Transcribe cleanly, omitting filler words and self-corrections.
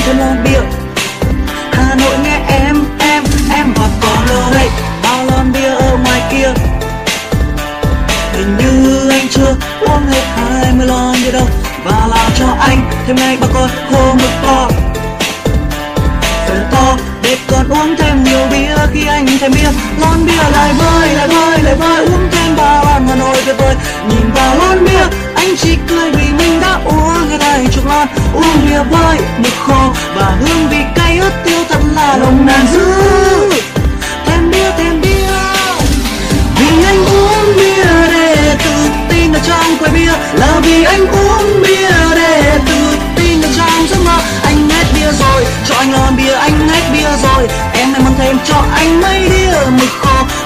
thêm lon bia. Hà Nội nghe em và còn lơ đây bao lon bia ở ngoài kia. Hình như anh chưa uống hết 20 lon bia đâu, và làm cho anh thêm ngay ba cồn khô mực to. Phần to để còn uống thêm nhiều bia khi anh thêm bia. Lon bia lại vơi uống thêm ba lon Hà Nội tuyệt vời. Nhìn vào lon bia anh chỉ cười vì mình đã uống hết 20 lon. Uống bia với mực khô và hương vị cay ớt tiêu thật là nồng nàn dữ. Thêm bia vì anh uống bia để tự tin ở trong quầy bia, là vì anh uống bia để tự tin ở trong giấc mơ. Anh hết bia rồi, cho anh lon bia, anh hết bia rồi, em lại mang thêm cho anh mấy đĩa mực khô